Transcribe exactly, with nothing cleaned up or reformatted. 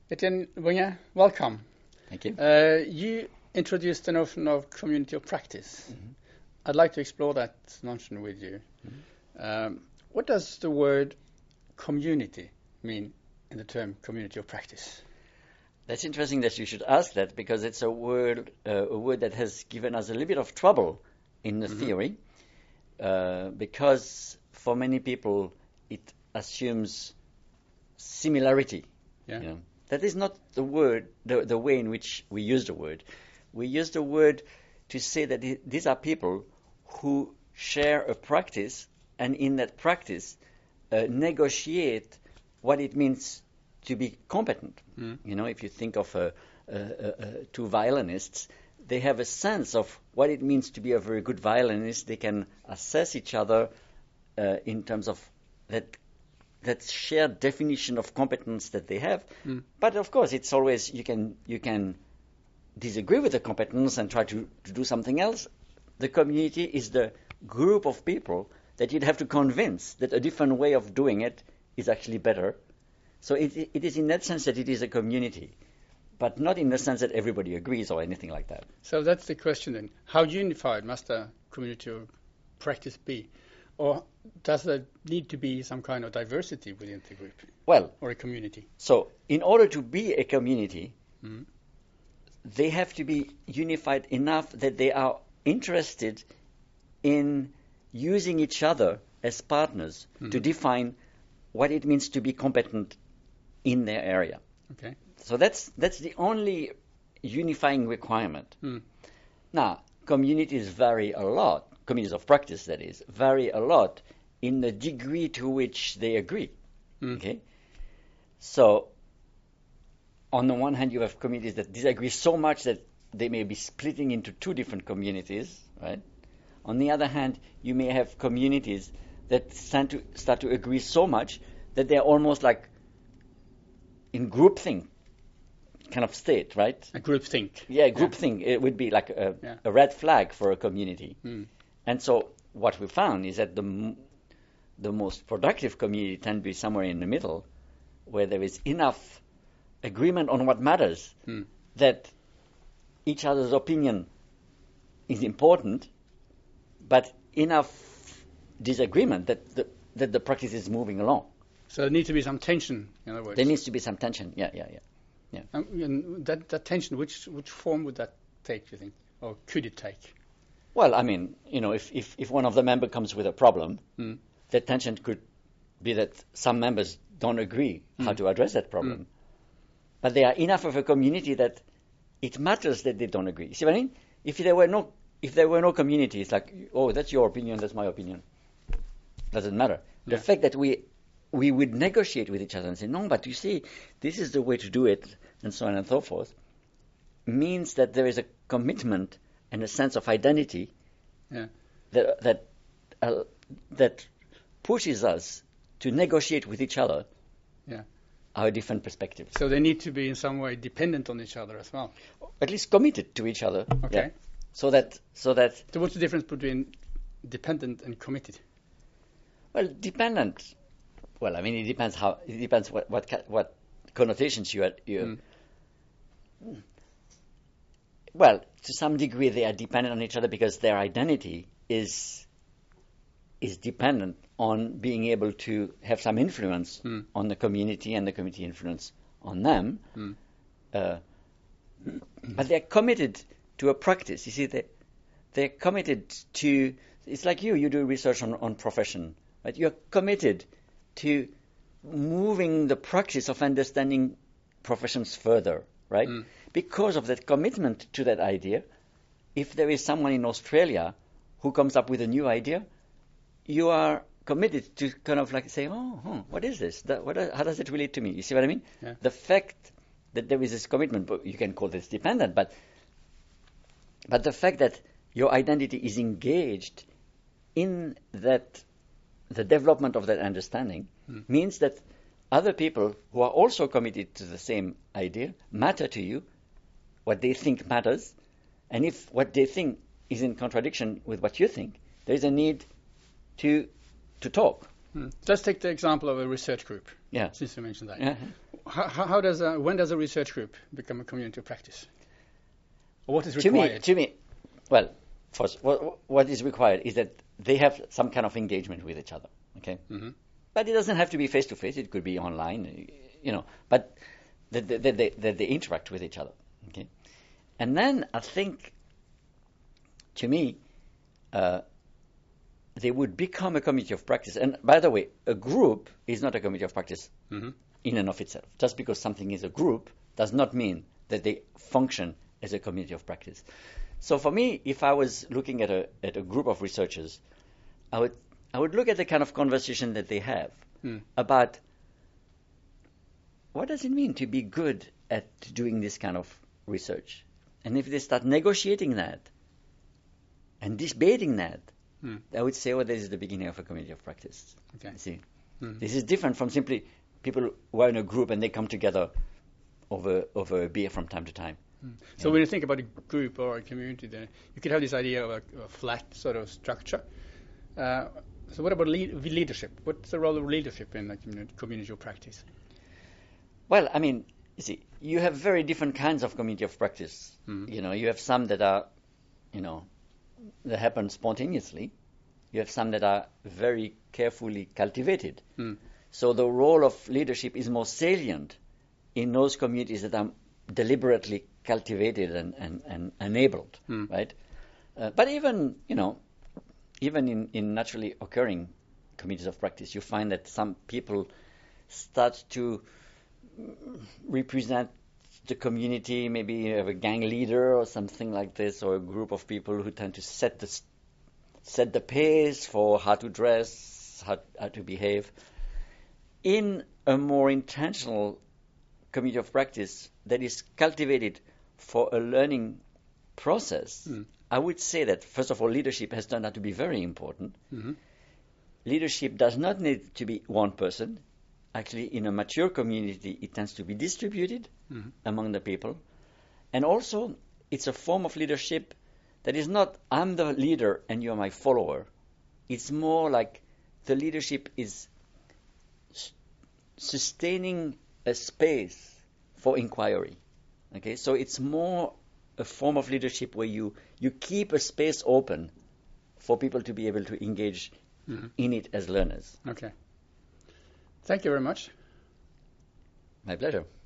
Etienne Bonnier, welcome. Thank you. Uh, you introduced the notion of community of practice. Mm-hmm. I'd like to explore that notion with you. Mm-hmm. Um, what does the word community mean in the term community of practice? That's interesting that you should ask that, because it's a word uh, a word that has given us a little bit of trouble in the mm-hmm. theory, uh, because for many people it assumes similarity. Yeah. You know? That is not the word, the, the way in which we use the word. We use the word to say that it, these are people who share a practice, and in that practice uh, negotiate what it means to be competent. Mm. You know, if you think of uh, uh, uh, two violinists, they have a sense of what it means to be a very good violinist. They can assess each other uh, in terms of that that shared definition of competence that they have. Mm. But of course, it's always, you can you can disagree with the competence and try to, to do something else. The community is the group of people that you'd have to convince that a different way of doing it is actually better. So it, it is in that sense that it is a community, but not in the sense that everybody agrees or anything like that. So that's the question then. How unified must a community of practice be? Or does there need to be some kind of diversity within the group? Well, or a community? So in order to be a community, mm-hmm. they have to be unified enough that they are interested in using each other as partners mm-hmm. to define what it means to be competent in their area. Okay. So that's that's the only unifying requirement. Mm. Now, communities vary a lot, communities of practice, that is, vary a lot in the degree to which they agree. Mm. Okay. So, on the one hand, you have communities that disagree so much that they may be splitting into two different communities, right? On the other hand, you may have communities that start to start to agree so much that they're almost like in groupthink kind of state, right? A groupthink. Yeah, groupthink. Yeah. It would be like a, yeah. a red flag for a community. Mm. And so what we found is that the m- the most productive community tend to be somewhere in the middle, where there is enough agreement on what matters, mm. that each other's opinion is important, but enough disagreement that the, that the practice is moving along. So there needs to be some tension, in other words. There needs to be some tension, yeah, yeah, yeah. yeah. Um, and that, that tension, which which form would that take, you think? Or could it take? Well, I mean, you know, if, if, if one of the members comes with a problem, mm. that tension could be that some members don't agree mm. how to address that problem. Mm. But they are enough of a community that it matters that they don't agree. See what I mean? If there were no if there were no community, it's like, oh, that's your opinion, that's my opinion. Doesn't matter. Yeah. The fact that we we would negotiate with each other and say, no, but you see, this is the way to do it, and so on and so forth, means that there is a commitment and a sense of identity yeah. that that uh, that pushes us to negotiate with each other yeah. our different perspectives. So they need to be in some way dependent on each other as well. At least committed to each other. Okay. Yeah. So that so that. So what's the difference between dependent and committed? Well, dependent. Well, I mean, it depends how. It depends what what what connotations you you. Mm. Well, to some degree, they are dependent on each other because their identity is is dependent on being able to have some influence mm. on the community and the community influence on them. Mm. Uh, but they're committed to a practice. You see, they they're committed to. It's like you. You do research on, on profession, right? You're committed to moving the practice of understanding professions further, right? Mm. Because of that commitment to that idea, if there is someone in Australia who comes up with a new idea, you are committed to kind of like say, oh, huh, what is this? That, what, how does it relate to me? You see what I mean? Yeah. The fact that there is this commitment, but you can call this dependent, but but the fact that your identity is engaged in that, the development of that understanding, mm. means that other people who are also committed to the same idea matter to you, what they think matters, and if what they think is in contradiction with what you think, there is a need to to talk. Hmm. Let's take the example of a research group. Yeah. Since you mentioned that. Yeah. how, how does a, when does a research group become a community of practice? Or what is To required? me, to me, well, first, what, what is required is that they have some kind of engagement with each other. Okay, Mhm. but it doesn't have to be face to face. It could be online, you know. But that they, they, they, they interact with each other. Okay, and then I think, to me, uh, they would become a community of practice. And by the way, a group is not a community of practice Mhm. in and of itself. Just because something is a group does not mean that they function as a community of practice. So for me, if I was looking at a at a group of researchers, I would I would look at the kind of conversation that they have Mm. about what does it mean to be good at doing this kind of research. And if they start negotiating that and debating that, Mm. I would say, well, this is the beginning of a community of practice. Okay. You see, Mm. this is different from simply people who are in a group and they come together over over a beer from time to time. So when you think about a group or a community, then you could have this idea of a, a flat sort of structure. Uh, so what about lead, leadership? What's the role of leadership in a community, community of practice? Well, I mean, you see, you have very different kinds of community of practice. Mm. You know, you have some that are, you know, that happen spontaneously. You have some that are very carefully cultivated. Mm. So the role of leadership is more salient in those communities that are deliberately cultivated and, and, and enabled, Mm. right? Uh, but even, you know, even in, in naturally occurring communities of practice, you find that some people start to represent the community. Maybe you have a gang leader or something like this, or a group of people who tend to set the set the pace for how to dress, how, how to behave. In a more intentional community of practice that is cultivated for a learning process, Mm. I would say that, first of all, leadership has turned out to be very important. Mm-hmm. Leadership does not need to be one person. Actually, in a mature community, it tends to be distributed Mm-hmm. among the people. And also, it's a form of leadership that is not, I'm the leader and you're my follower. It's more like the leadership is s- sustaining a space for inquiry. Okay, so it's more a form of leadership where you, you keep a space open for people to be able to engage Mm-hmm. in it as learners. Okay. Thank you very much. My pleasure.